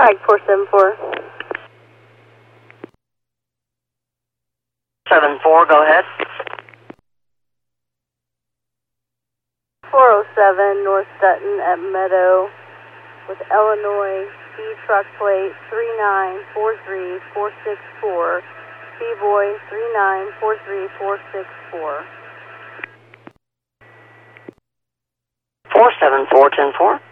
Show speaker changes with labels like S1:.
S1: Alright, 474.
S2: 74, go ahead.
S1: 407 North Dutton at Meadow with Illinois B truck plate 3943464. B-boy 3943464.
S2: 474, 104.